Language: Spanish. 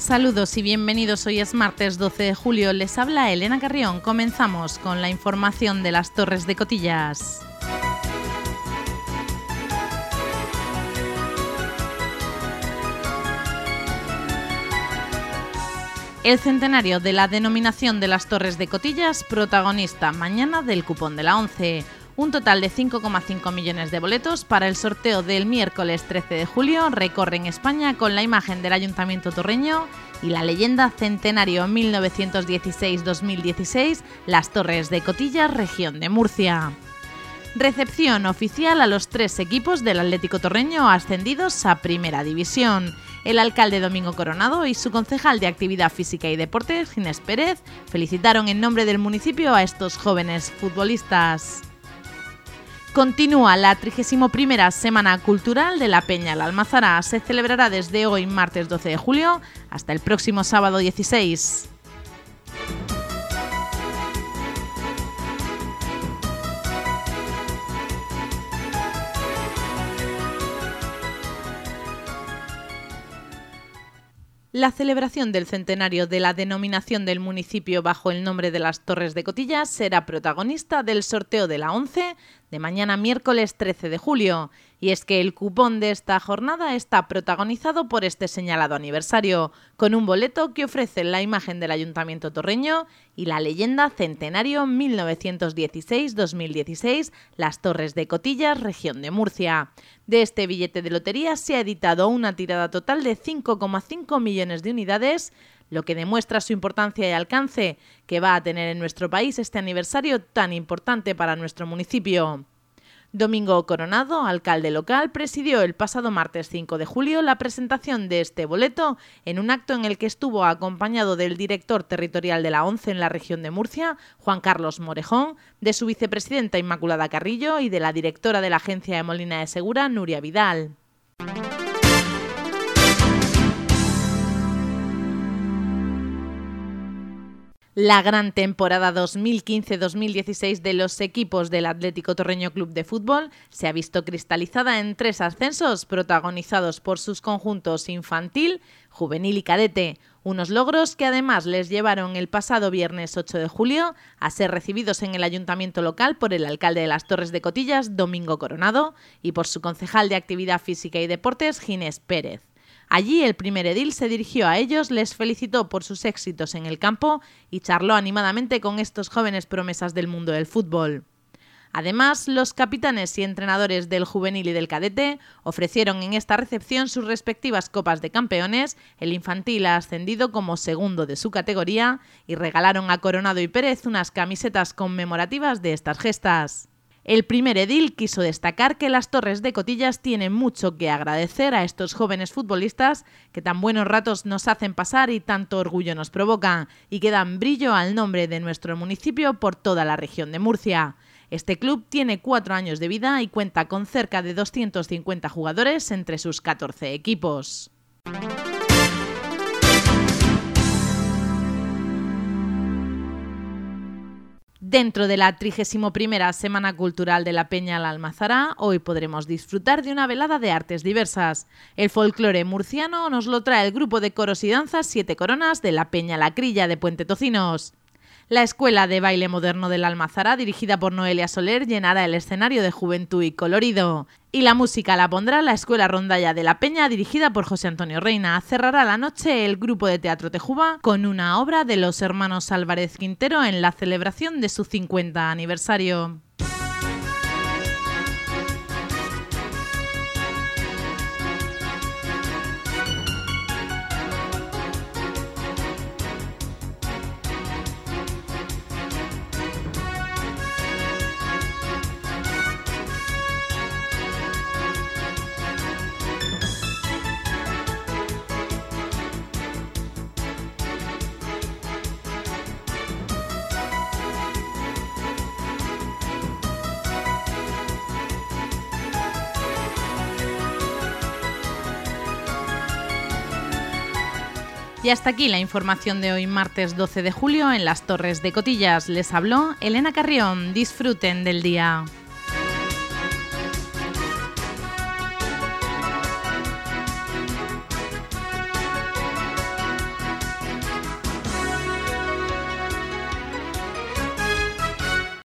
Saludos y bienvenidos. Hoy es martes 12 de julio. Les habla Elena Carrión. Comenzamos con la información de las Torres de Cotillas. El centenario de la denominación de las Torres de Cotillas, protagonista mañana del cupón de la ONCE. Un total de 5,5 millones de boletos para el sorteo del miércoles 13 de julio recorren España con la imagen del Ayuntamiento torreño y la leyenda Centenario 1916-2016, las Torres de Cotillas, región de Murcia. Recepción oficial a los 3 equipos del Atlético Torreño ascendidos a Primera División. El alcalde Domingo Coronado y su concejal de Actividad Física y Deportes, Ginés Pérez, felicitaron en nombre del municipio a estos jóvenes futbolistas. Continúa la 31ª Semana Cultural de la Peña La Almazara. Se celebrará desde hoy, martes 12 de julio, hasta el próximo sábado 16. La celebración del centenario de la denominación del municipio bajo el nombre de las Torres de Cotillas será protagonista del sorteo de la ONCE de mañana miércoles 13 de julio. Y es que el cupón de esta jornada está protagonizado por este señalado aniversario, con un boleto que ofrece la imagen del Ayuntamiento torreño y la leyenda Centenario 1916-2016, las Torres de Cotillas, región de Murcia. De este billete de lotería se ha editado una tirada total de 5,5 millones de unidades, lo que demuestra su importancia y alcance que va a tener en nuestro país este aniversario tan importante para nuestro municipio. Domingo Coronado, alcalde local, presidió el pasado martes 5 de julio la presentación de este boleto en un acto en el que estuvo acompañado del director territorial de la ONCE en la región de Murcia, Juan Carlos Morejón, de su vicepresidenta Inmaculada Carrillo y de la directora de la Agencia de Molina de Segura, Nuria Vidal. La gran temporada 2015-2016 de los equipos del Atlético Torreño Club de Fútbol se ha visto cristalizada en 3 ascensos protagonizados por sus conjuntos infantil, juvenil y cadete, unos logros que además les llevaron el pasado viernes 8 de julio a ser recibidos en el ayuntamiento local por el alcalde de las Torres de Cotillas, Domingo Coronado, y por su concejal de Actividad Física y Deportes, Ginés Pérez. Allí el primer edil se dirigió a ellos, les felicitó por sus éxitos en el campo y charló animadamente con estos jóvenes promesas del mundo del fútbol. Además, los capitanes y entrenadores del juvenil y del cadete ofrecieron en esta recepción sus respectivas copas de campeones, el infantil ha ascendido como segundo de su categoría y regalaron a Coronado y Pérez unas camisetas conmemorativas de estas gestas. El primer edil quiso destacar que las Torres de Cotillas tienen mucho que agradecer a estos jóvenes futbolistas que tan buenos ratos nos hacen pasar y tanto orgullo nos provocan y que dan brillo al nombre de nuestro municipio por toda la región de Murcia. Este club tiene 4 años de vida y cuenta con cerca de 250 jugadores entre sus 14 equipos. Dentro de la 31ª Semana Cultural de la Peña La Almazara, hoy podremos disfrutar de una velada de artes diversas. El folclore murciano nos lo trae el grupo de coros y danzas 7 Coronas de la Peña La Crilla de Puente Tocinos. La Escuela de Baile Moderno de la Almazara, dirigida por Noelia Soler, llenará el escenario de juventud y colorido. Y la música la pondrá la Escuela Rondalla de la Peña, dirigida por José Antonio Reina. Cerrará la noche el grupo de teatro Tejuba con una obra de los hermanos Álvarez Quintero en la celebración de su 50 aniversario. Y hasta aquí la información de hoy, martes 12 de julio, en las Torres de Cotillas. Les habló Elena Carrión. Disfruten del día.